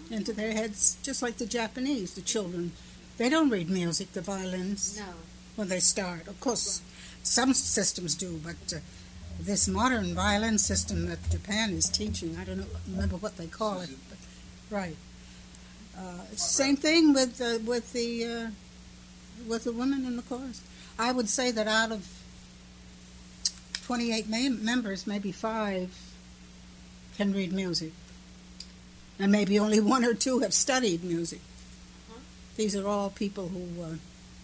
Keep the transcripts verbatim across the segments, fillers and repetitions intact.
into their heads, just like the Japanese, the children. They don't read music, the violins, No. when they start. Of course, some systems do, but uh, this modern violin system that Japan is teaching, I don't know, remember what they call it, but right. Uh, same thing with uh, with the uh, with the women in the chorus. I would say that out of twenty-eight mem- members, maybe five can read music, and maybe only one or two have studied music. Uh-huh. These are all people who, uh,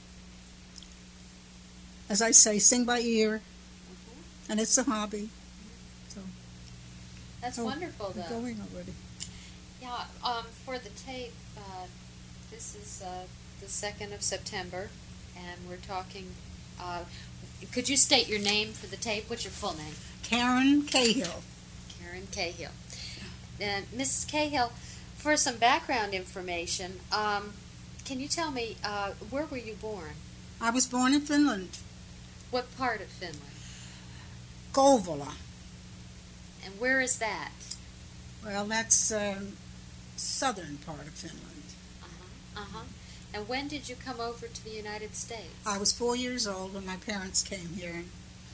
as I say, sing by ear, Uh-huh. and it's a hobby. So That's oh, wonderful, we're though. going already. Yeah, um, for the tape, uh, this is uh, the second of September, and we're talking. Uh, could you state your name for the tape? What's your full name? Karen Cahill. Karen Cahill. And Missus Cahill, for some background information, um, can you tell me uh, where were you born? I was born in Finland, What part of Finland? Kouvola. And where is that? Well, that's um, southern part of Finland. Uh-huh. Uh-huh. And when did you come over to the United States? I was four years old when my parents came here, and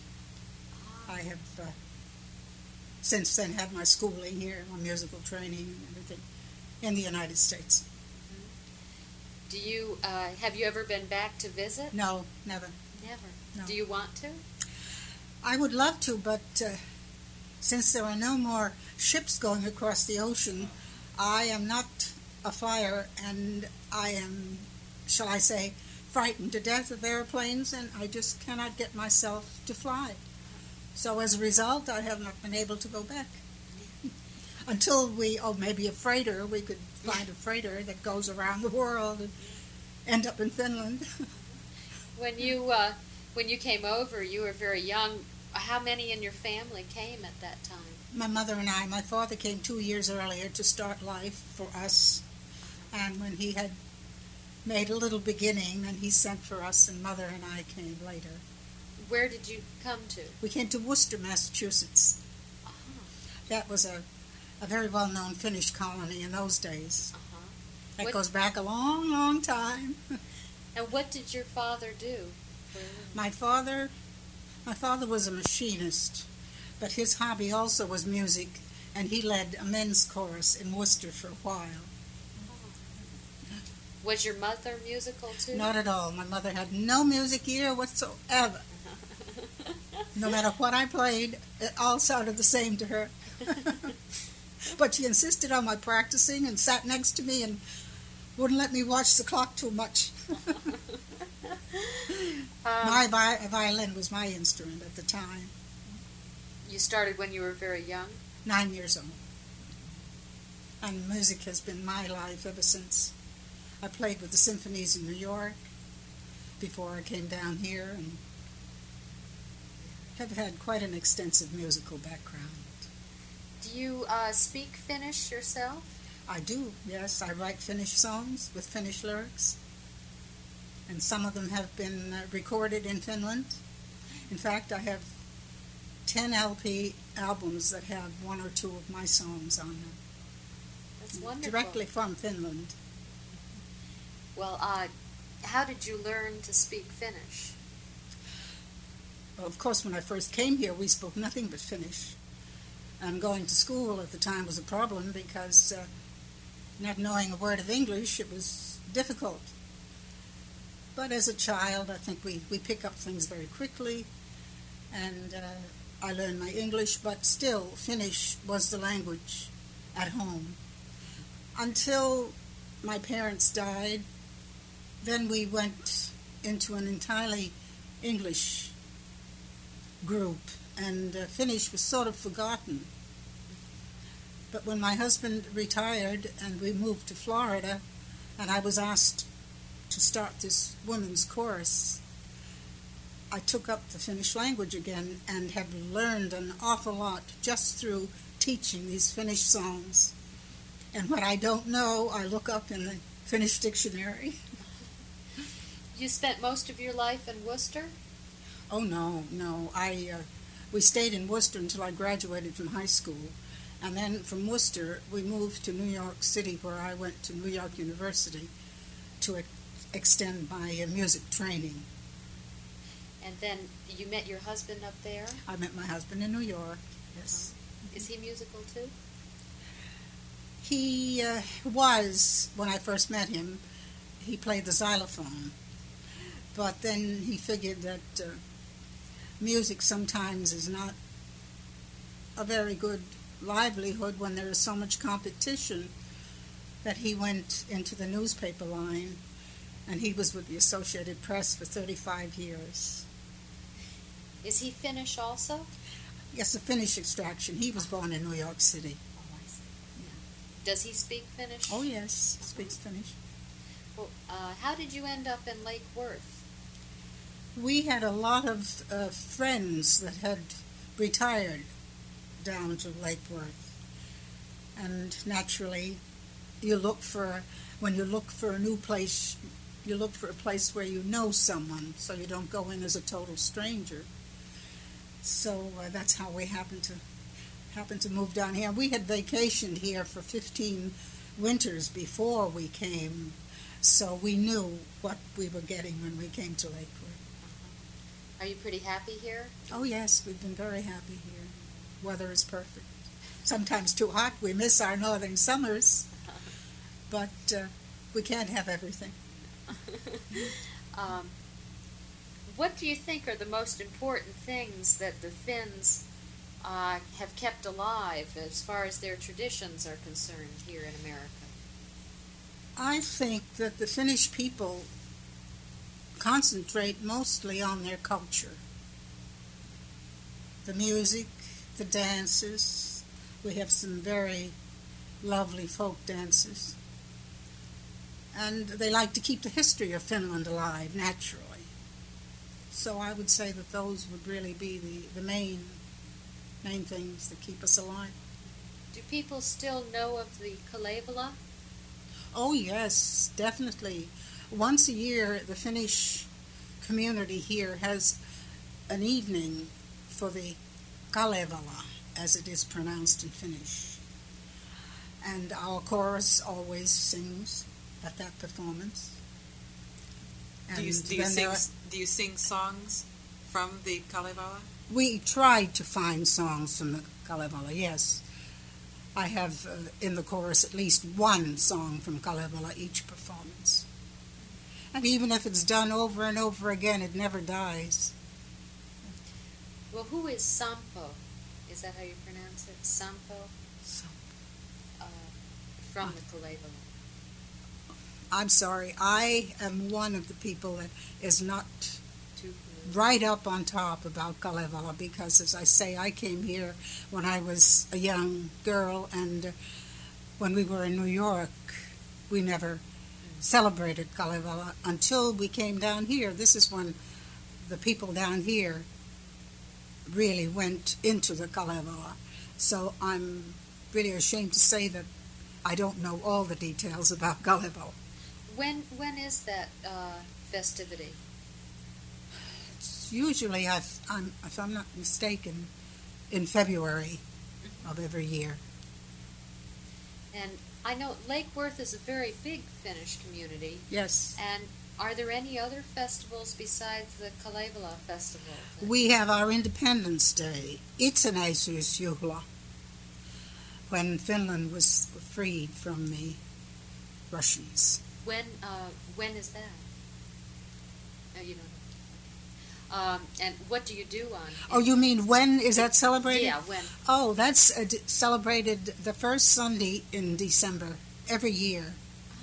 Ah. I have uh, since then had my schooling here, my musical training and everything in the United States. Do you uh, have you ever been back to visit? No, never. Never. No. Do you want to? I would love to, but uh, since there are no more ships going across the ocean, I am not a flyer, and I am, shall I say, frightened to death of airplanes, and I just cannot get myself to fly. So as a result, I have not been able to go back. Until we, oh, maybe a freighter, we could find a freighter that goes around the world and end up in Finland. When you uh, when you came over, you were very young. How many in your family came at that time? My mother and I, my father came two years earlier to start life for us, and when he had made a little beginning, then he sent for us, and mother and I came later. Where did you come to? We came to Worcester, Massachusetts. Uh-huh. That was a, a very well-known Finnish colony in those days. Uh-huh. That What- goes back a long, long time. And what did your father do? My father, my father was a machinist, but his hobby also was music, and he led a men's chorus in Worcester for a while. Was your mother musical too? Not at all. My mother had no music ear whatsoever. No matter what I played, it all sounded the same to her. But she insisted on my practicing and sat next to me and wouldn't let me watch the clock too much. Um, My vi- violin was my instrument at the time, You started when you were very young? nine years old. And music has been my life ever since. I played with the symphonies in New York before I came down here, and have had quite an extensive musical background. Do you uh, speak Finnish yourself? I do, yes. I write Finnish songs with Finnish lyrics, and some of them have been uh, recorded in Finland. In fact, I have ten L P albums that have one or two of my songs on them, That's wonderful. directly from Finland. Well, uh, how did you learn to speak Finnish? Well, of course, when I first came here, we spoke nothing but Finnish. And going to school at the time was a problem because uh, not knowing a word of English, it was difficult. But as a child, I think we, we pick up things very quickly, and uh, I learned my English, but still, Finnish was the language at home. Until my parents died, then we went into an entirely English group, and uh, Finnish was sort of forgotten. But when my husband retired and we moved to Florida, and I was asked to start this women's chorus, I took up the Finnish language again and have learned an awful lot just through teaching these Finnish songs. And what I don't know, I look up in the Finnish dictionary. You spent most of your life in Worcester? Oh, no, no. I uh, we stayed in Worcester until I graduated from high school. And then from Worcester, we moved to New York City, where I went to New York University to ex- extend my uh, music training. And then you met your husband up there? I met my husband in New York, yes. Uh-huh. Is he musical too? He uh, was, when I first met him, he played the xylophone. But then he figured that uh, music sometimes is not a very good livelihood when there is so much competition, that he went into the newspaper line, and he was with the Associated Press for thirty-five years. Is he Finnish also? Yes, a Finnish extraction. He was born in New York City. Oh, I see. Yeah. Does he speak Finnish? Oh, yes, Uh-huh. speaks Finnish. Well, uh, how did you end up in Lake Worth? We had a lot of uh, friends that had retired down to Lake Worth. And naturally, you look for, when you look for a new place, you look for a place where you know someone, so you don't go in as a total stranger. So uh, that's how we happened to happened to move down here. We had vacationed here for fifteen winters before we came, so we knew what we were getting when we came to Lake Worth. Are you pretty happy here? Oh yes, we've been very happy here. Weather is perfect. Sometimes too hot. We miss our northern summers, but uh, we can't have everything. um, what do you think are the most important things that the Finns uh, have kept alive as far as their traditions are concerned here in America? I think that the Finnish people concentrate mostly on their culture. The music, the dances. We have some very lovely folk dances. And they like to keep the history of Finland alive, naturally. So I would say that those would really be the, the main, main things that keep us alive. Do people still know of the Kalevala? Oh, yes, definitely. Once a year, the Finnish community here has an evening for the Kalevala, as it is pronounced in Finnish. And our chorus always sings at that performance. And Do you, do you then sing there are- do you sing songs from the Kalevala? We tried to find songs from the Kalevala, yes. I have uh, in the chorus at least one song from Kalevala each performance. And even if it's done over and over again, it never dies. Well, who is Sampo? Is that how you pronounce it? Sampo? So, Uh, from the Kalevala. I'm sorry, I am one of the people that is not Too familiar. right up on top about Kalevala, because, as I say, I came here when I was a young girl, and uh, when we were in New York, we never celebrated Kalevala until we came down here. This is when the people down here really went into the Kalevala. So I'm really ashamed to say that I don't know all the details about Kalevala. When when is that uh, festivity? It's usually, I've, I'm, if I'm not mistaken, in February of every year. And I know Lake Worth is a very big Finnish community. Yes. And are there any other festivals besides the Kalevala festival? We have our Independence Day, Itsenäisyysjuhla, when Finland was freed from the Russians. When uh, when is that? No, you don't know. Um, and what do you do on? Oh, you mean when is that celebrated? Yeah, when. Oh, that's uh, d- celebrated the first Sunday in December every year.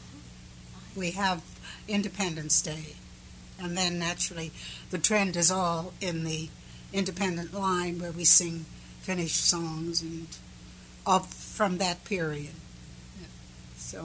We have Independence Day. And then, naturally, the trend is all in the independent line where we sing Finnish songs and of from that period. So,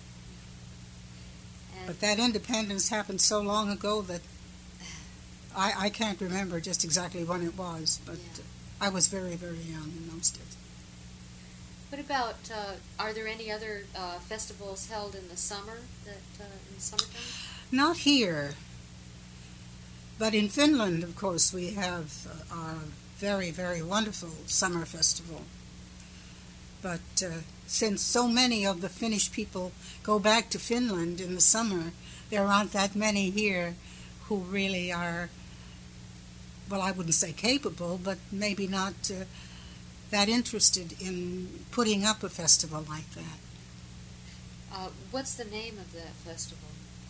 And but that independence happened so long ago that I, I can't remember just exactly when it was, but Yeah. I was very, very young in those days. what about? Uh, are there any other uh, festivals held in the summer that uh, in the summertime? Not here, but in Finland, of course, we have uh, our very, very wonderful summer festival. But uh, since so many of the Finnish people go back to Finland in the summer, there aren't that many here who really are, well, I wouldn't say capable, but maybe not uh, that interested in putting up a festival like that. Uh, what's the name of that festival?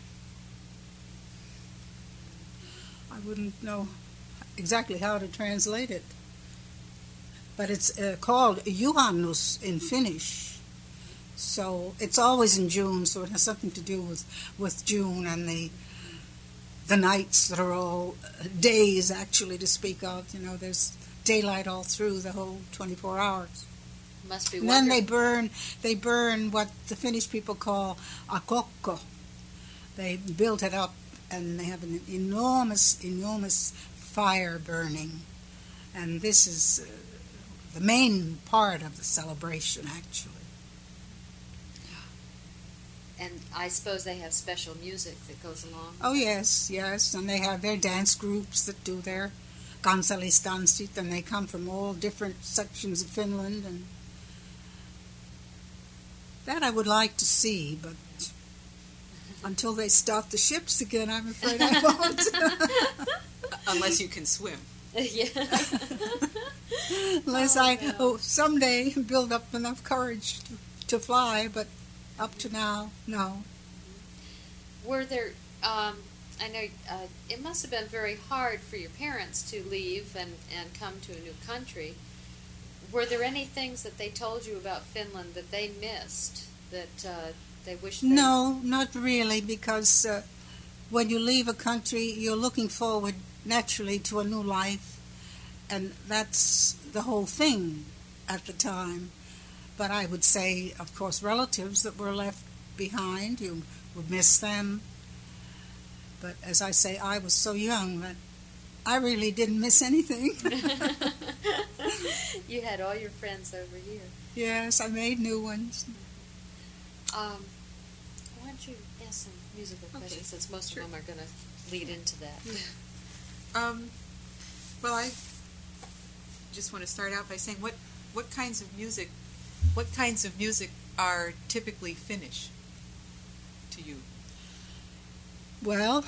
I wouldn't know exactly how to translate it. But it's uh, called Juhannus in Finnish. So it's always in June, so it has something to do with, with June and the the nights that are all days, actually, to speak of. You know, there's daylight all through the whole twenty-four hours. Must be And then they wonderful. burn, they burn what the Finnish people call akokko. They build it up, and they have an enormous, enormous fire burning. And this is uh, the main part of the celebration, actually. And I suppose they have special music that goes along. Oh, yes, yes. And they have their dance groups that do their kansallistanssit, and they come from all different sections of Finland. And that I would like to see, but until they start the ships again, I'm afraid I won't. Unless you can swim. Yeah. Unless Oh, I no. oh, someday build up enough courage to, to fly, but up to now, no. Were there, um, I know uh, it must have been very hard for your parents to leave and, and come to a new country. Were there any things that they told you about Finland that they missed, that uh, they wished they... No, not really, because uh, when you leave a country, you're looking forward naturally to a new life, and that's the whole thing at the time. But I would say, of course, relatives that were left behind, you would miss them. But as I say, I was so young that I really didn't miss anything. You had all your friends over here. Yes, I made new ones. Um, why don't you ask some musical Okay, questions, since most sure. of them are going to lead into that. Um, well, I just want to start out by saying what what kinds of music, what kinds of music are typically Finnish to you? Well,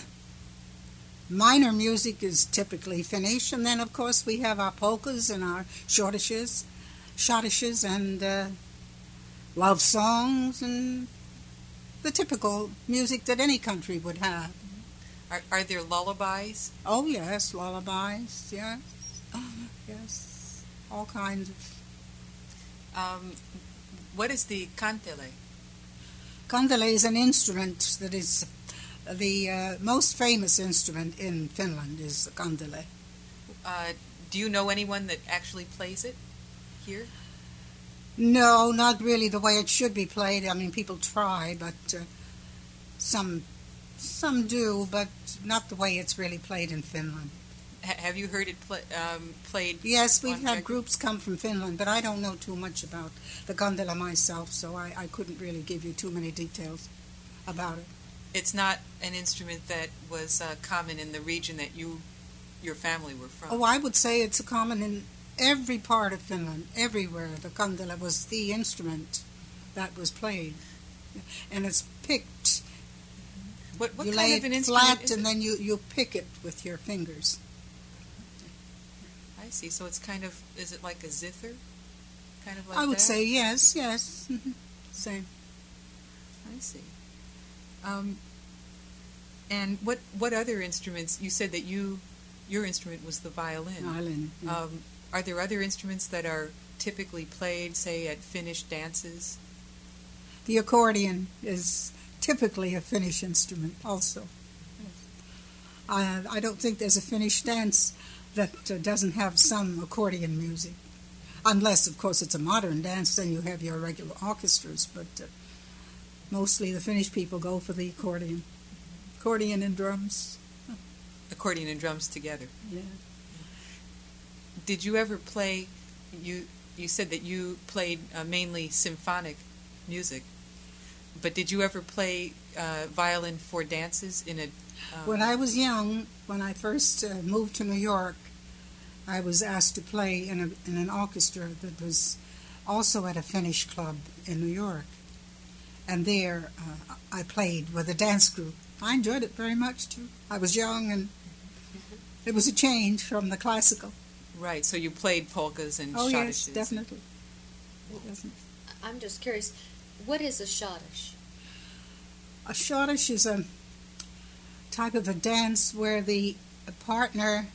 minor music is typically Finnish, and then of course we have our polkas and our schottisches, schottisches and uh, love songs and the typical music that any country would have. Are, are there lullabies? Oh yes, lullabies, yes, yes, all kinds of. Um, what is the kantele? Kantele is an instrument that is the uh, most famous instrument in Finland is the kantele. Uh, do you know anyone that actually plays it here? No, not really the way it should be played. I mean, people try, but uh, some some do, but not the way it's really played in Finland. Ha- have you heard it play, um, played? Yes, we've on had record? groups come from Finland, but I don't know too much about the kantele myself, so I, I couldn't really give you too many details about it. It's not an instrument that was uh, common in the region that you, your family were from. Oh, I would say it's common in every part of Finland, everywhere. The kantele was the instrument that was played, and it's picked. What, what you kind lay of an it instrument flat, is and it? then you, you pick it with your fingers. I see. So it's kind of, is it like a zither? Kind of like I would that? say yes, yes. Mhm. Same. I see. Um, and what what other instruments? You said that you, your instrument was the violin. Violin. yeah. Um, are there other instruments that are typically played, say, at Finnish dances? The accordion is typically a Finnish instrument also. I, I don't think there's a Finnish dance that uh, doesn't have some accordion music. Unless, of course, it's a modern dance, then you have your regular orchestras, but uh, mostly the Finnish people go for the accordion. Accordion and drums. Accordion and drums together. Yeah. Did you ever play, you, you said that you played uh, mainly symphonic music, but did you ever play uh, violin for dances in a... Um, When I was young, when I first uh, moved to New York, I was asked to play in, a, in an orchestra that was also at a Finnish club in New York. And there uh, I played with a dance group. I enjoyed it very much, too. I was young, and it was a change from the classical. Right, so you played polkas and Oh, schottisches. yes, definitely. Definitely. I'm just curious, what is a schottisch? A schottisch is a type of a dance where the partner,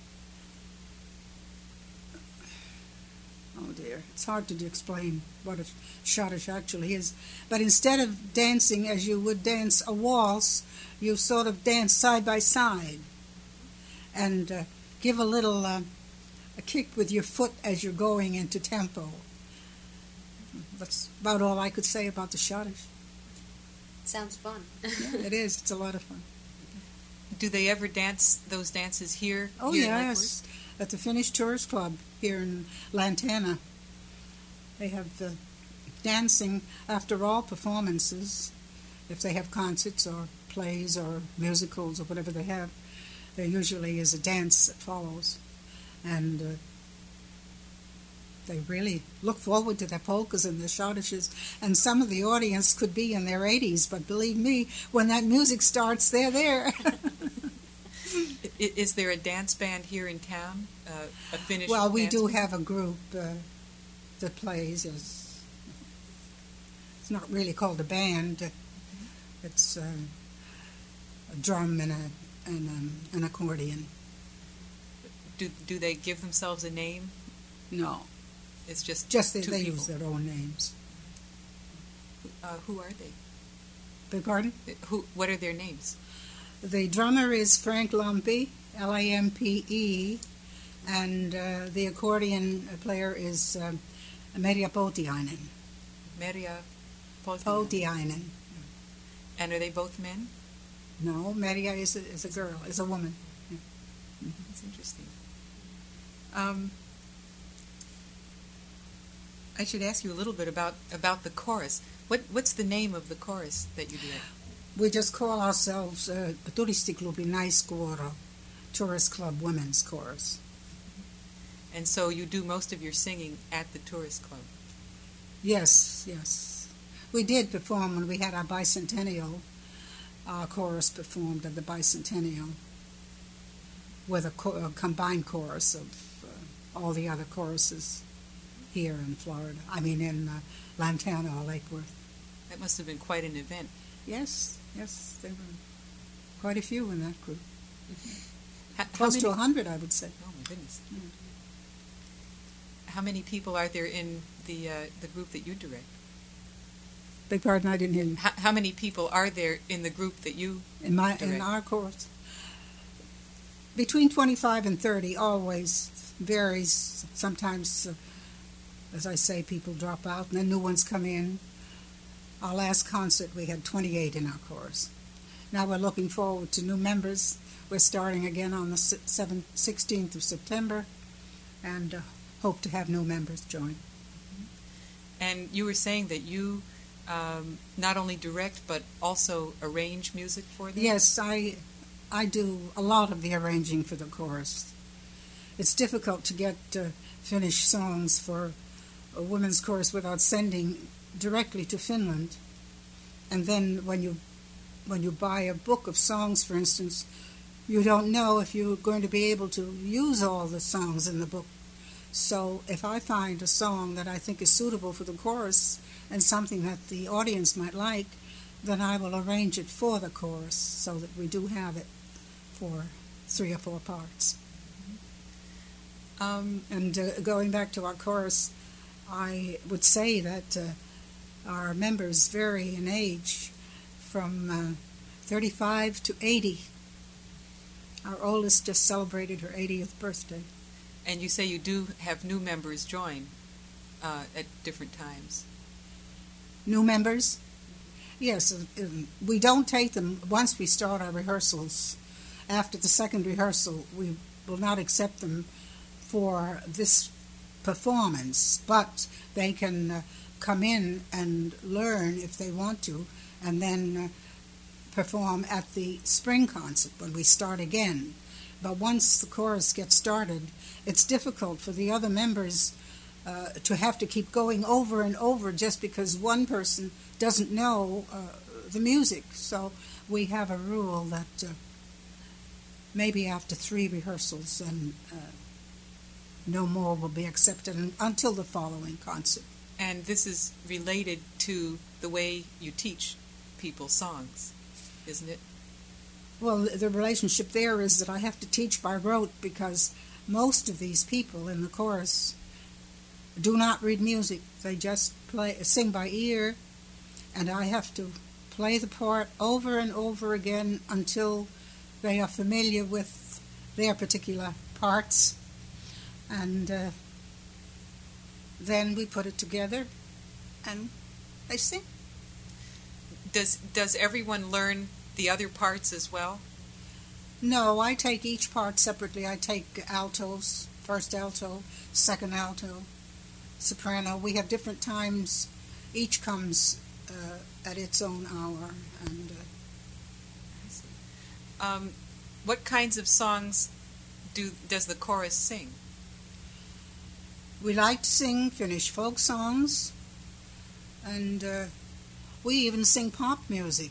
oh dear, it's hard to explain what a schottisch actually is, but instead of dancing as you would dance a waltz, you sort of dance side by side and uh, give a little uh, a kick with your foot as you're going into tempo. That's about all I could say about the schottisch. Sounds fun. Yeah, it is. It's a lot of fun. Do they ever dance those dances here? Oh, here in yes. At the Finnish Tourist Club here in Lantana. They have uh, dancing after all performances. If they have concerts or plays or musicals or whatever they have, there usually is a dance that follows. And uh, they really look forward to their polkas and their schottisches. And some of the audience could be in their eighties, but believe me, when that music starts, they're there. I- Is there a dance band here in town? Uh, a Finnish Well, we dance do band? have a group uh, that plays. It's, it's not really called a band. It's uh, a drum and a and um, an accordion. Do, do they give themselves a name? No, It's just just they, two they people. use their own names. Uh, who are they? Beg pardon? Who? What are their names? The drummer is Frank Lampe, L A M P E, and uh, the accordion player is uh, Merja Poutiainen. Merja Poutiainen. Poutiainen. And are they both men? No, Merja is a, is a girl, is a woman. That's interesting. Um, I should ask you a little bit about, about the chorus. What What's the name of the chorus that you direct? We just call ourselves uh, Turistiklubi Naiskuoro, Tourist Club Women's Chorus. And so you do most of your singing at the tourist club. Yes, yes. We did perform when we had our bicentennial. Our chorus performed at the bicentennial with a, co- a combined chorus of uh, all the other choruses here in Florida. I mean, in uh, Lantana or Lake Worth. That must have been quite an event. Yes, yes, there were quite a few in that group. How, how Close many, to a hundred, I would say. Oh my goodness! Mm. How many people are there in the uh, the group that you direct? Beg pardon, I didn't hear you. How, how many people are there in the group that you? In my in Direct. our course, between twenty-five and thirty, always varies. Sometimes, uh, as I say, people drop out, and then new ones come in. Our last concert, we had twenty-eight in our chorus. Now we're looking forward to new members. We're starting again on the seventh, sixteenth of September, and uh, hope to have new members join. And you were saying that you um, not only direct but also arrange music for them. Yes, I, I do a lot of the arranging for the chorus. It's difficult to get uh, finished songs for a women's chorus without sending directly to Finland. And then when you when you buy a book of songs, for instance, you don't know if you're going to be able to use all the songs in the book. So if I find a song that I think is suitable for the chorus and something that the audience might like, then I will arrange it for the chorus so that we do have it for three or four parts. Um, And uh, going back to our chorus, I would say that uh, our members vary in age from uh, thirty-five to eighty. Our oldest just celebrated her eightieth birthday. and you say you do have new members join uh, at different times. New members? Yes, uh, um, we don't take them once we start our rehearsals. After the second rehearsal, we will not accept them for this performance, but they can uh, come in and learn if they want to, and then uh, perform at the spring concert when we start again. But once the chorus gets started, it's difficult for the other members uh, to have to keep going over and over just because one person doesn't know uh, the music. So we have a rule that uh, maybe after three rehearsals and uh, no more will be accepted until the following concert. And this is related to the way you teach people songs, isn't it? Well, the relationship there is that I have to teach by rote because most of these people in the chorus do not read music. They just play, sing by ear, and I have to play the part over and over again until they are familiar with their particular parts. And uh, then we put it together and they sing. Does does everyone learn the other parts as well? No, I take each part separately. I take altos, first alto, second alto, soprano. We have different times. Each comes uh, at its own hour. And uh, I see. Um, what kinds of songs do does the chorus sing? we like to sing Finnish folk songs, and uh, we even sing pop music.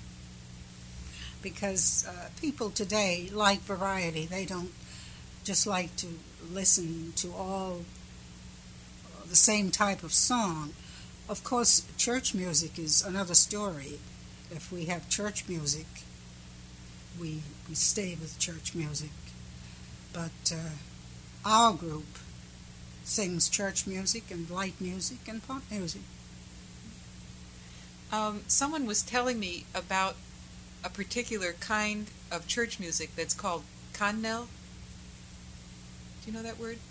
Because uh, people today like variety. They don't just like to listen to all the same type of song. Of course, church music is another story. If we have church music, we, we stay with church music. But uh, our group sings church music and light music and pop music. Um, someone was telling me about a particular kind of church music that's called kannel. Do you know that word?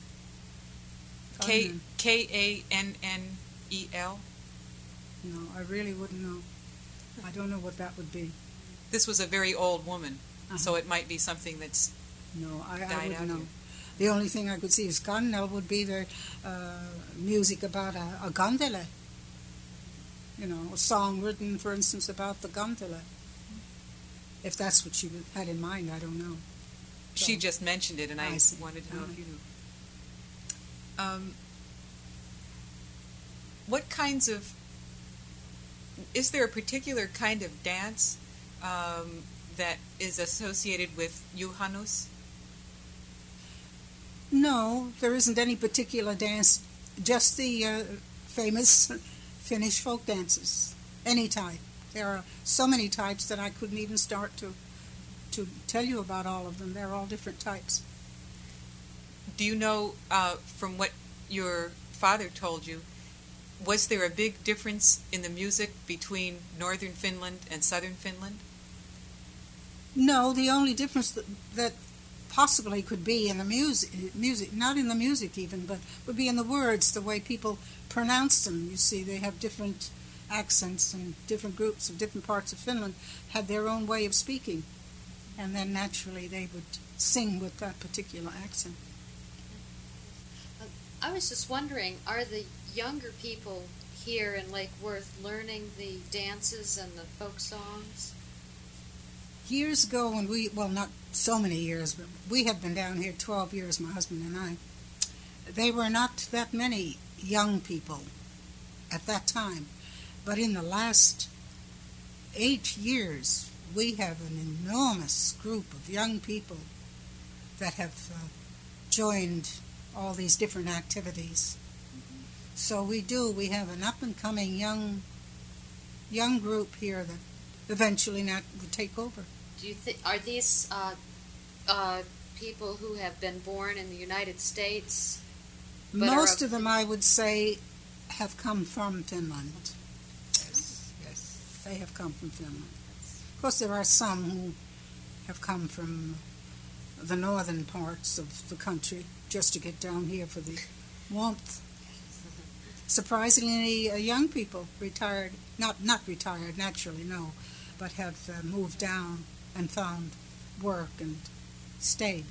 K K A N N E L. No, I really wouldn't know. I don't know what that would be. This was a very old woman, Uh-huh. so it might be something that's No, I, I died wouldn't out know. here. The only thing I could see is kannel would be the uh, music about a, a gondele. You know, a song written, for instance, about the gondola. If that's what you had in mind, I don't know. She So- just mentioned it, and I, I see. wanted to know Uh-huh. if you knew. Um, what kinds of is there a particular kind of dance um, that is associated with Juhannus? No, there isn't any particular dance, just the uh, famous Finnish folk dances, any type. There are so many types that I couldn't even start to to tell you about all of them. They're all different types. Do you know uh, from what your father told you, was there a big difference in the music between northern Finland and southern Finland? No, the only difference that, that possibly could be in the music, music, not in the music even, but would be in the words, the way people pronounce them. You see, they have different accents, and different groups of different parts of Finland had their own way of speaking. And then naturally they would sing with that particular accent. I was just wondering, are the younger people here in Lake Worth learning the dances and the folk songs? Years ago when we, well, not so many years, but we have been down here twelve years, my husband and I, they were not that many young people at that time. But in the last eight years, we have an enormous group of young people that have uh, joined all these different activities. Mm-hmm. So we do, we have an up-and-coming young young group here that eventually not would take over. Do you think are these uh, uh, people who have been born in the United States? But Most are of them, I would say, have come from Finland. Yes, yes, they have come from Finland. Of course, there are some who have come from the northern parts of the country just to get down here for the warmth. Surprisingly, uh, young people retired, not not retired naturally, no, but have uh, moved down and found work and stayed.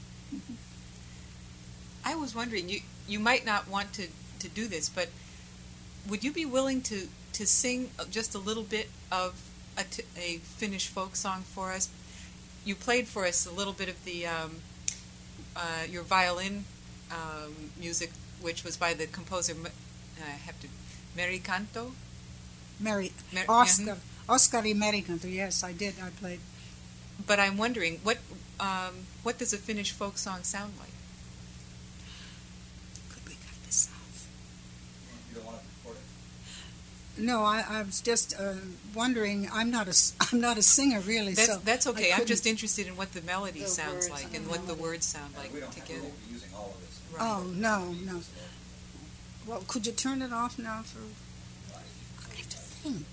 I was wondering, you you might not want to, to do this, but would you be willing to, to sing just a little bit of a, t- a Finnish folk song for us? You played for us a little bit of the um, uh, your violin um, music which was by the composer, M- I have to, Merikanto? Mary Mer- Oscar Oscar Merikanto. Yes, I did. I played. But I'm wondering, what um, what does a Finnish folk song sound like? Could we cut this off? You don't want to record it? No, I, I was just uh, wondering. I'm not a s- I'm not a singer really. That's so that's okay. I I'm just couldn't- interested in what the melody The sounds words like and and the what the melody. words sound Uh, like we don't have to together. be using all of this. Right. Oh no, no. Well, could you turn it off now for? I have to think.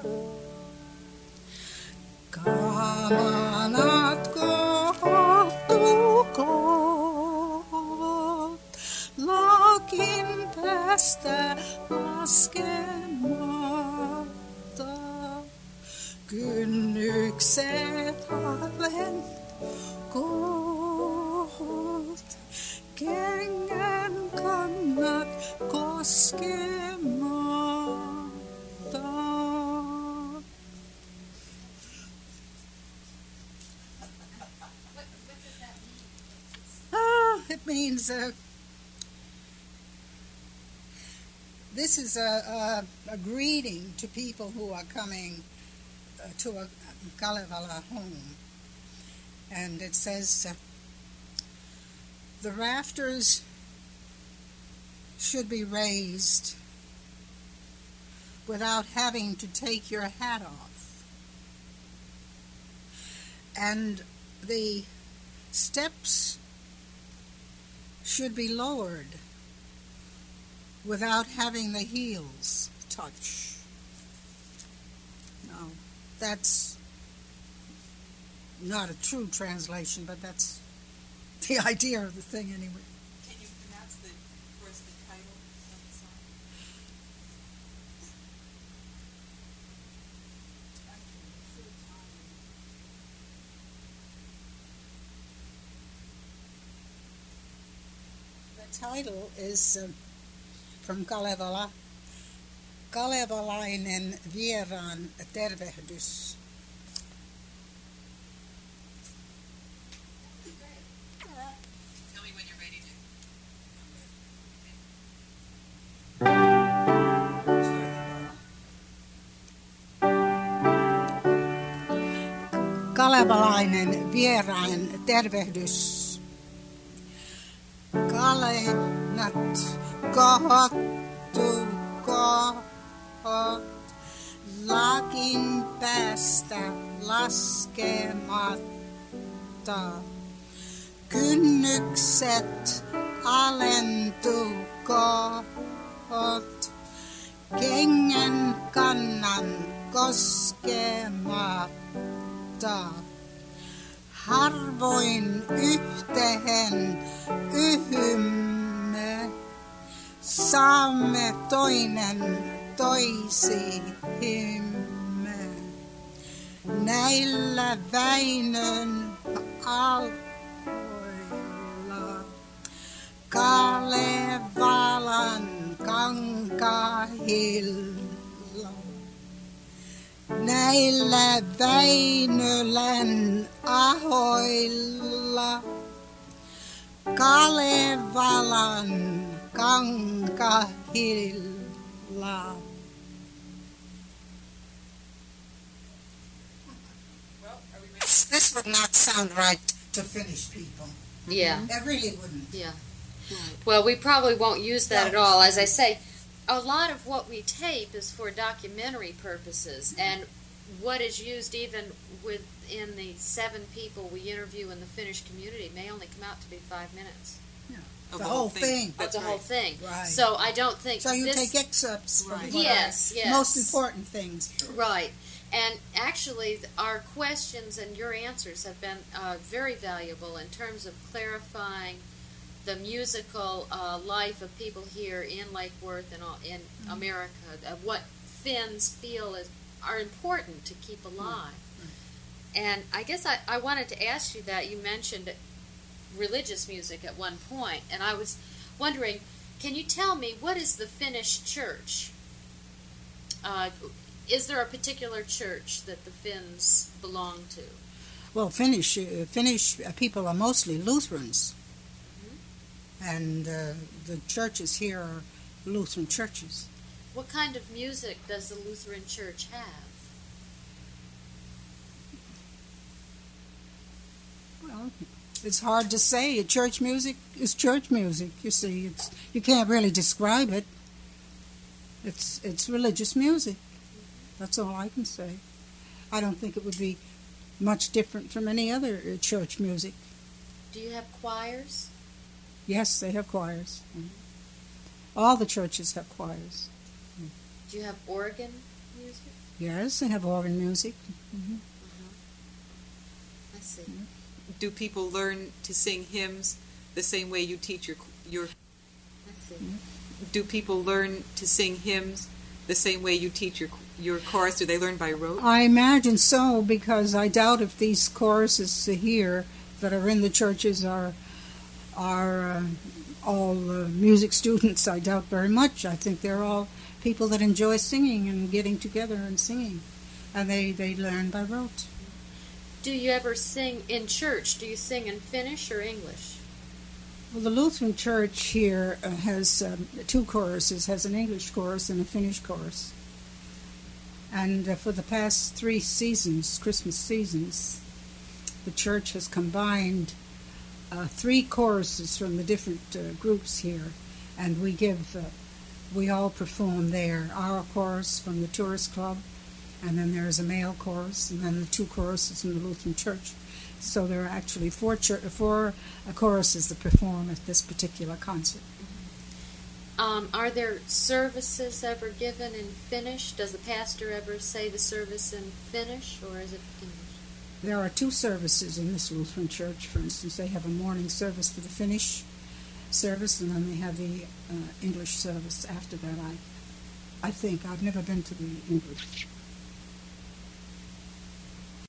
Kamanatko tukot, lakin tästä laskematta. Kynnykset halen koht, kengän kannat koskematta. Ah, it means uh, this is a, a, a greeting to people who are coming uh, to a Kalevala home. And it says, uh, the rafters should be raised without having to take your hat off. And the steps should be lowered without having the heels touch. Now, that's not a true translation, but that's the idea of the thing anyway. Can you pronounce the, for us the title of the song? The title is uh, from Kalevala, Kalevalainen vieraan tervehdys. Tell me when you're ready to. Kalevalainen vieraan tervehdys. Kalenat kohottu kohot, lakin päästä laskematta. Kynnykset alentu kohot, kengän kannan koskematta. Harvoin yhteen yhymme, saamme toinen toisihimme. Näillä Väinön alhoilla, Kalevalan kankahilla. Näillä Väinölän ahoilla, Kalevalan kankahilla. This would not sound right to Finnish people. Yeah, It really wouldn't. yeah. Right. Well, we probably won't use that at No. all. As I say, a lot of what we tape is for documentary purposes, and what is used even within the seven people we interview in the Finnish community may only come out to be five minutes Of The whole thing. of That's the whole right. thing. Right. So I don't think So you this, take excerpts from Right. what Yes, are yes. most important things. right. And actually, th- our questions and your answers have been uh, very valuable in terms of clarifying the musical uh, life of people here in Lake Worth and all, in America, of what Finns feel is are important to keep alive. And I guess I, I wanted to ask you that. You mentioned religious music at one point, and I was wondering, can you tell me, what is the Finnish church? Uh, is there a particular church that the Finns belong to? Well, Finnish uh, Finnish uh, people are mostly Lutherans. and uh, the churches here are Lutheran churches. What kind of music does the Lutheran Church have? Well, it's hard to say. Church music is church music. You see, it's you can't really describe it. It's it's religious music. That's all I can say. I don't think it would be much different from any other uh, church music. Do you have choirs? Yes, they have choirs. Mhm. All the churches have choirs. Do you have organ music? Yes, they have organ music. Mhm. Uh-huh. I see. Do people learn to sing hymns the same way you teach your your? I see. Do people learn to sing hymns the same way you teach your your chorus? Do they learn by rote? I imagine so, because I doubt if these choruses here that are in the churches are are uh, all uh, music students. I doubt very much. I think they're all people that enjoy singing and getting together and singing, and they, they learn by rote. Do you ever sing in church? Do you sing in Finnish or English? Well, the Lutheran Church here uh, has um, two choruses, has an English chorus and a Finnish chorus. And uh, for the past three seasons, Christmas seasons, the church has combined uh, three choruses from the different uh, groups here, and we give, uh, we all perform there. Our chorus from the tourist club, and then there is a male chorus, and then the two choruses from the Lutheran Church. So there are actually four chur- four uh, choruses that perform at this particular concert. Um, are there services ever given in Finnish? Does the pastor ever say the service in Finnish, or is it English? There are two services in this Lutheran Church. For instance, they have a morning service for the Finnish service, and then they have the uh, English service after that. I, I think I've never been to the English.